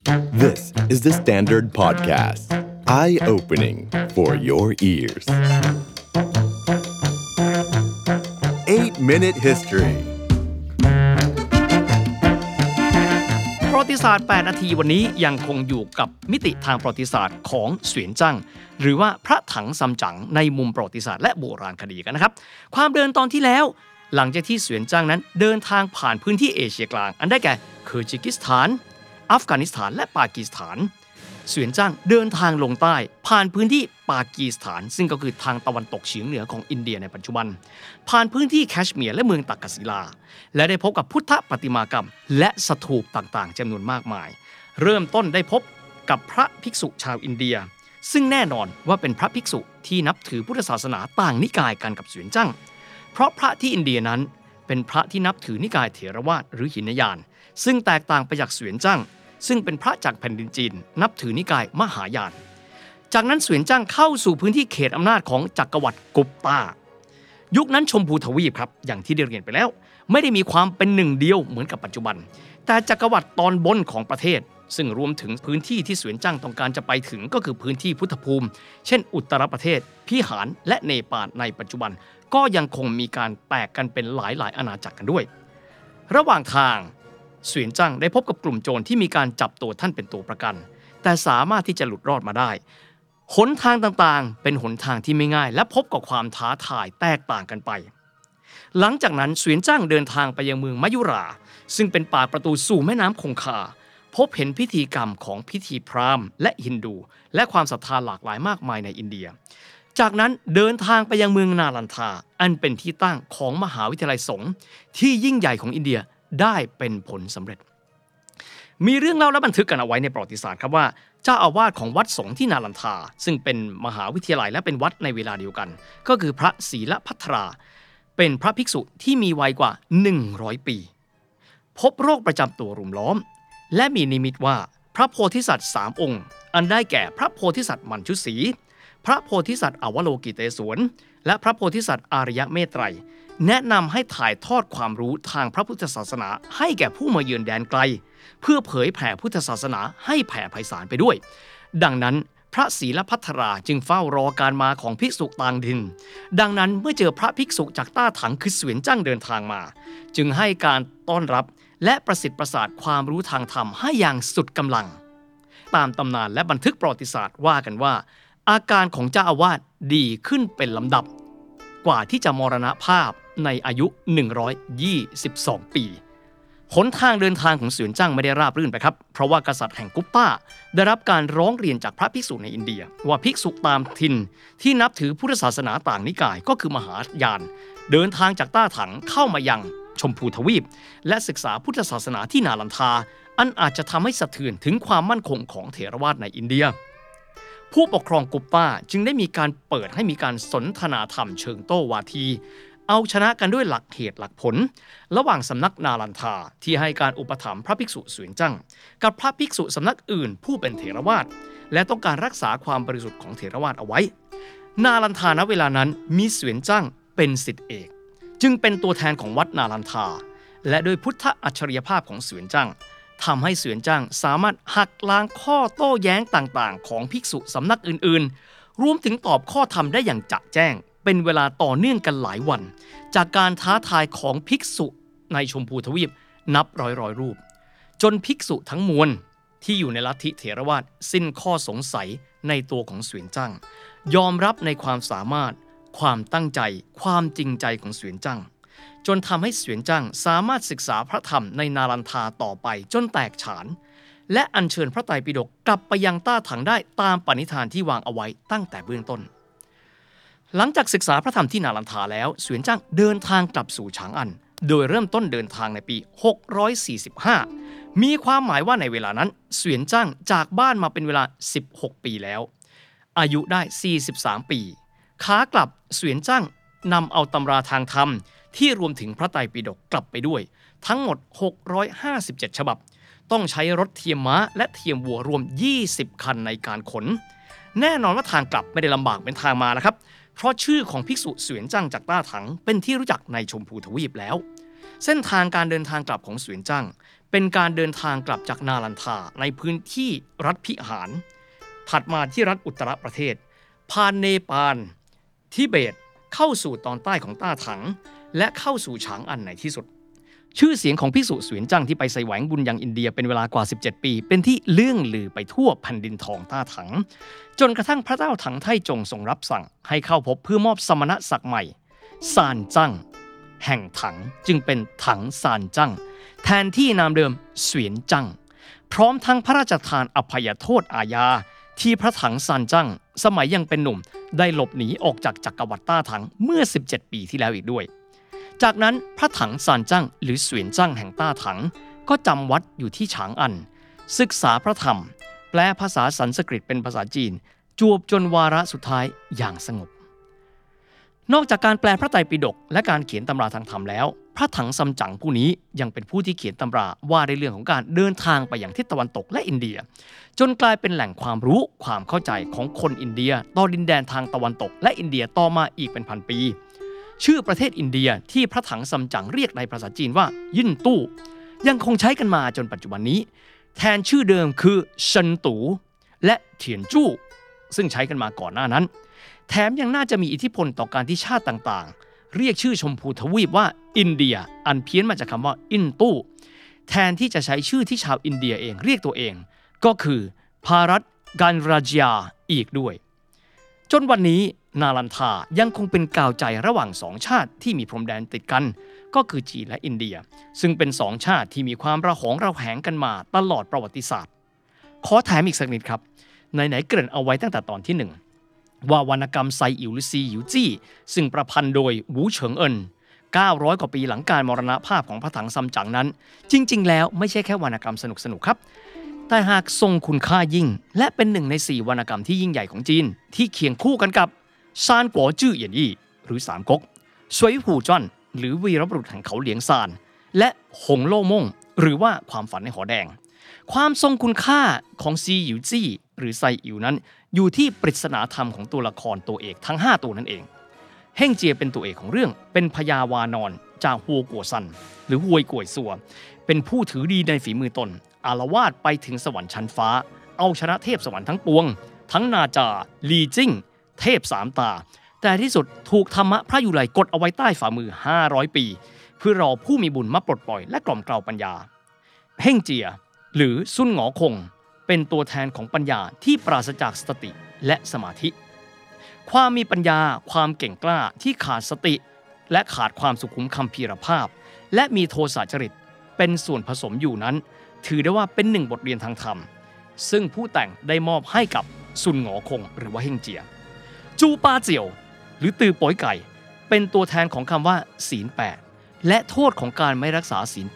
This is the Standard Podcast. Eye-opening for your ears. 8-Minute History ประวัติศาสตร์8นาทีวันนี้ยังคงอยู่กับมิติทางประวัติศาสตร์ของเสวียนจั่งหรือว่าพระถังซัมจั๋งในมุมประวัติศาสตร์และโบราณคดีกันนะครับความเดินตอนที่แล้วหลังจากที่เสวียนจั่งนั้นเดินทางผ่านพื้นที่เอเชียกลางอันได้แก่เคิร์จิกิสถานอัฟกานิสถานและปากีสถานเสวียนจั่งเดินทางลงใต้ผ่านพื้นที่ปากีสถานซึ่งก็คือทางตะวันตกเฉียงเหนือของอินเดียในปัจจุบันผ่านพื้นที่แคชเมียร์และเมืองตักกศิลาและได้พบกับพุทธประติมากรรมและสถูปต่างๆจำนวนมากมายเริ่มต้นได้พบกับพระภิกษุชาวอินเดียซึ่งแน่นอนว่าเป็นพระภิกษุที่นับถือพุทธศาสนาต่างนิกายกันกับเสวียนจั่งเพราะพระที่อินเดียนั้นเป็นพระที่นับถือนิกายเถรวาทหรือหินยานซึ่งแตกต่างไปจากเสวียนจั่งซึ่งเป็นพระจากแผ่นดินจีนนับถือนิกายมหายานจากนั้นเสวียนจั่งเข้าสู่พื้นที่เขตอำนาจของจักรวรรดิกุปตายุคนั้นชมพูทวีปครับอย่างที่ได้เรียนไปแล้วไม่ได้มีความเป็นหนึ่งเดียวเหมือนกับปัจจุบันแต่จักรวรรดิตอนบนของประเทศซึ่งรวมถึงพื้นที่ที่เสวียนจั่งต้องการจะไปถึงก็คือพื้นที่พุทธภูมิเช่นอุตรประเทศพิหารและเนปาลในปัจจุบันก็ยังคงมีการแตกกันเป็นหลายอาณาจักรกันด้วยระหว่างทางเสวียนจั่งได้พบกับกลุ่มโจรที่มีการจับตัวท่านเป็นตัวประกันแต่สามารถที่จะหลุดรอดมาได้หนทางต่างๆเป็นหนทางที่ไม่ง่ายและพบกับความท้าทายแตกต่างกันไปหลังจากนั้นเสวียนจั่งเดินทางไปยังเมืองมยุราซึ่งเป็นปากประตูสู่แม่น้ำคงคาพบเห็นพิธีกรรมของพิธีพราหมณ์และฮินดูและความศรัทธาหลากหลายมากมายในอินเดียจากนั้นเดินทางไปยังเมืองนาลันทาอันเป็นที่ตั้งของมหาวิทยาลัยสงฆ์ที่ยิ่งใหญ่ของอินเดียได้เป็นผลสำเร็จมีเรื่องเล่าและบันทึกกันเอาไว้ในประวัติศาสตร์ครับว่าเจ้าอาวาสของวัดสงฆ์ที่นาลันทาซึ่งเป็นมหาวิทยาลัยและเป็นวัดในเวลาเดียวกันก็คือพระศรีละภัทราเป็นพระภิกษุที่มีวัยกว่า100ปีพบโรคประจำตัวรุมล้อมและมีนิมิตว่าพระโพธิสัตว์3องค์อันได้แก่พระโพธิสัตว์มัญชุสีพระโพธิสัตว์อวโลกิเตศวรและพระโพธิสัตว์อารยเมตไตรแนะนำให้ถ่ายทอดความรู้ทางพระพุทธศาสนาให้แก่ผู้มาเยือนแดนไกลเพื่อเผยแผ่พุทธศาสนาให้แผ่ไพศาลไปด้วยดังนั้นพระศรีละภัทราจึงเฝ้ารอการมาของภิกษุต่างถิ่นดังนั้นเมื่อเจอพระภิกษุจากต้าถังคือเสวียนจั่งเดินทางมาจึงให้การต้อนรับและประสิทธิ์ประสาทความรู้ทางธรรมให้อย่างสุดกำลังตามตำนานและบันทึกประวัติศาสตร์ว่ากันว่าอาการของเจ้าอาวาสดีขึ้นเป็นลำดับกว่าที่จะมรณภาพในอายุ122ปีหนทางเดินทางของเสวียนจั่งไม่ได้ราบรื่นไปครับเพราะว่ากษัตริย์แห่งกุปตาได้รับการร้องเรียนจากพระภิกษุในอินเดียว่าภิกษุตามถิ่นที่นับถือพุทธศาสนาต่างนิกายก็คือมหายานเดินทางจากต้าถังเข้ามายังชมพูทวีปและศึกษาพุทธศาสนาที่นาลันทาอันอาจจะทำให้สะเทือนถึงความมั่นคงของเถรวาทในอินเดียผู้ปกครองกุปตาจึงได้มีการเปิดให้มีการสนทนาธรรมเชิงโต้วาทีเอาชนะกันด้วยหลักเหตุหลักผลระหว่างสำนักนาลันทาที่ให้การอุปถัมภ์พระภิกษุเสวียนจั่งกับพระภิกษุสำนักอื่นผู้เป็นเถรวาทและต้องการรักษาความบริสุทธิ์ของเถรวาทเอาไว้นาลันทาณเวลานั้นมีเสวียนจั่งเป็นศิษย์เอกจึงเป็นตัวแทนของวัดนาลันทาและโดยพุทธอัจฉริยภาพของเสวียนจั่งทำให้เสวียนจั่งสามารถหักล้างข้อโต้แย้งต่างๆของภิกษุสำนักอื่นๆรวมถึงตอบข้อธรรมได้อย่างจะแจ้งเป็นเวลาต่อเนื่องกันหลายวันจากการท้าทายของภิกษุในชมพูทวีปนับร้อยรูปจนภิกษุทั้งมวลที่อยู่ในลัทธิเถรวาทสิ้นข้อสงสัยในตัวของเสวียนจั่งยอมรับในความสามารถความตั้งใจความจริงใจของเสวียนจั่งจนทำให้เสวียนจั่งสามารถศึกษาพระธรรมในนาลันทาต่อไปจนแตกฉานและอัญเชิญพระไตรปิฎกกลับไปยังต้าถังได้ตามปณิธานที่วางเอาไว้ตั้งแต่เบื้องต้นหลังจากศึกษาพระธรรมที่นาลันทาแล้วเสวียนจั่งเดินทางกลับสู่ฉางอันโดยเริ่มต้นเดินทางในปี645มีความหมายว่าในเวลานั้นเสวียนจั่งจากบ้านมาเป็นเวลา16ปีแล้วอายุได้43ปีขากลับเสวียนจั่งนำเอาตำราทางธรรมที่รวมถึงพระไตรปิฎกกลับไปด้วยทั้งหมด657ฉบับต้องใช้รถเทียมม้าและเทียมวัวรวม20คันในการขนแน่นอนว่าทางกลับไม่ได้ลำบากเป็นทางมานะครับเพราะชื่อของภิกษุเสวียนจั่งจากต้าถังเป็นที่รู้จักในชมพูทวีปแล้วเส้นทางการเดินทางกลับของเสวียนจั่งเป็นการเดินทางกลับจากนาลันทาในพื้นที่รัฐพิหารถัดมาที่รัฐอุตตรประเทศผ่านเนปาลทิเบตเข้าสู่ตอนใต้ของต้าถังและเข้าสู่ฉางอันในที่สุดชื่อเสียงของภิกษุเสวียนจั่งที่ไปแสวงบุญยังอินเดียเป็นเวลากว่า17ปีเป็นที่เลื่องลือไปทั่วแผ่นดินทองต้าถังจนกระทั่งพระเจ้าถังไทจงทรงรับสั่งให้เข้าพบเพื่อมอบสมณศักดิ์ใหม่ซานจั่งแห่งถังจึงเป็นถังซานจั่งแทนที่นามเดิมเสวียนจั่งพร้อมทั้งพระราชทานอภัยโทษอาญาที่พระถังซานจั่งสมัยยังเป็นหนุ่มได้หลบหนีออกจากจักรวรรดิต้าถังเมื่อ17ปีที่แล้วอีกด้วยจากนั้นพระถังซานจั่งหรือเสวียนจั่งแห่งต้าถังก็จำวัดอยู่ที่ฉางอันศึกษาพระธรรมแปลภาษาสันสกฤตเป็นภาษาจีนจวบจนวาระสุดท้ายอย่างสงบนอกจากการแปลพระไตรปิฎกและการเขียนตำราทางธรรมแล้วพระถังซัมจั๋งผู้นี้ยังเป็นผู้ที่เขียนตำราว่าในเรื่องของการเดินทางไปยังทิศตะวันตกและอินเดียจนกลายเป็นแหล่งความรู้ความเข้าใจของคนอินเดียต่อดินแดนทางตะวันตกและอินเดียต่อมาอีกเป็นพันปีชื่อประเทศอินเดียที่พระถังซัมจั๋งเรียกในภาษาจีนว่ายินตู้ยังคงใช้กันมาจนปัจจุบันนี้แทนชื่อเดิมคือเซินตูและเถียนจู้ซึ่งใช้กันมาก่อนหน้านั้นแถมยังน่าจะมีอิทธิพลต่อการที่ชาติต่างๆเรียกชื่อชมพูทวีปว่าอินเดียอันเพี้ยนมาจากคำว่าอินตู้แทนที่จะใช้ชื่อที่ชาวอินเดียเองเรียกตัวเองก็คือภารัตกันราจยาอีกด้วยจนวันนี้นาลันทายังคงเป็นกาวใจระหว่างสองชาติที่มีพรมแดนติดกันก็คือจีนและอินเดียซึ่งเป็นสองชาติที่มีความระหองระแหงกันมาตลอดประวัติศาสตร์ขอแถมอีกสักนิดครับไหนๆเกริ่นเอาไว้ตั้งแต่ตอนที่1ว่าวรรณกรรมไซอิ๋วหรือซีอิ๋วจี้ซึ่งประพันธ์โดยหูเฉิงเอิน900 กว่าปีหลังการมรณภาพของพระถังซัมจั๋งนั้นจริงๆแล้วไม่ใช่แค่วรรณกรรมสนุกๆครับแต่หากทรงคุณค่ายิ่งและเป็นหนึ่งใน4วรรณกรรมที่ยิ่งใหญ่ของจีนที่เคียงคู่กันกับซานกัวจื่อเหยียนอี้หรือสามก๊กสวยหูจ้อนหรือวีรบุรุษแห่งเขาเหลียงซานและหงโล่ม่งหรือว่าความฝันในหอแดงความทรงคุณค่าของซีอิ๋วจี้หรือไซอิ๋วนั้นอยู่ที่ปริศนาธรรมของตัวละครตัวเอกทั้ง5ตัวนั่นเองเฮ่งเจียเป็นตัวเอกของเรื่องเป็นพญาวานอนจากฮัวกัวซันหรือฮวยก่วยซัวเป็นผู้ถือดีในฝีมือตนอาละวาดไปถึงสวรรค์ชั้นฟ้าเอาชนะเทพสวรรค์ทั้งปวงทั้งนาจาลีจิ้งเทพสามตาแต่ที่สุดถูกธรรมะพระยุไลกดเอาไว้ใต้ฝ่ามือ500ปีเพื่อรอผู้มีบุญมาปลดปล่อยและกล่อมเกลาปัญญาเฮ่งเจียหรือซุนหงอคงเป็นตัวแทนของปัญญาที่ปราศจากสติและสมาธิความมีปัญญาความเก่งกล้าที่ขาดสติและขาดความสุขุมคัมภีรภาพและมีโทสะจริตเป็นส่วนผสมอยู่นั้นถือได้ว่าเป็นหนึ่งบทเรียนทางธรรมซึ่งผู้แต่งได้มอบให้กับซุนหงอคงหรือว่าเฮ่งเจียจูปาเจียวหรือตือป๋อยไก่เป็นตัวแทนของคำว่าศีล8และโทษของการไม่รักษาศีล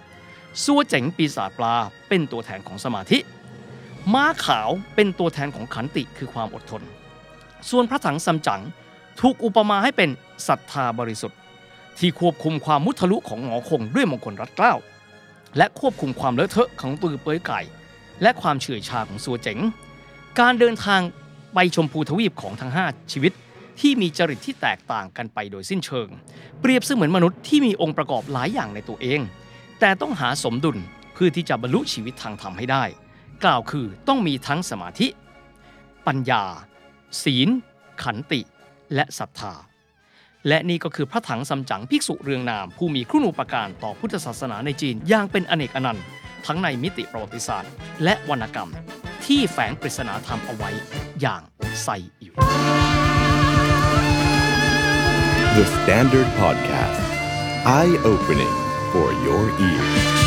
8ซัวเจ๋งปีศาจปลาเป็นตัวแทนของสมาธิม้าขาวเป็นตัวแทนของขันติคือความอดทนส่วนพระถังซัมจั๋งถูกอุปมาให้เป็นศรัทธาบริสุทธิ์ที่ควบคุมความมุทะลุของหงอคงด้วยมงคลรัตเกล้าและควบคุมความเลอะเทอะของตือเป้ยไก่และความเฉื่อยชาของซัวเจ๋งการเดินทางไปชมพูทวีปของทั้ง5ชีวิตที่มีจริตที่แตกต่างกันไปโดยสิ้นเชิงเปรียบเสมือนมนุษย์ที่มีองค์ประกอบหลายอย่างในตัวเองแต่ต้องหาสมดุลเพื่อที่จะบรรลุชีวิตทางธรรมให้ได้กล่าวคือต้องมีทั้งสมาธิปัญญาศีลขันติและศรัทธาและนี่ก็คือพระถังซัมจั๋งภิกษุเรืองนามผู้มีคุณูปการต่อพุทธศาสนาในจีนอย่างเป็นอเนกอนันต์ทั้งในมิติประวัติศาสตร์และวรรณกรรมที่แฝงปริศนาธรรมเอาไว้อย่างไซอิ๋ว The Standard Podcast Eye Opening for your ears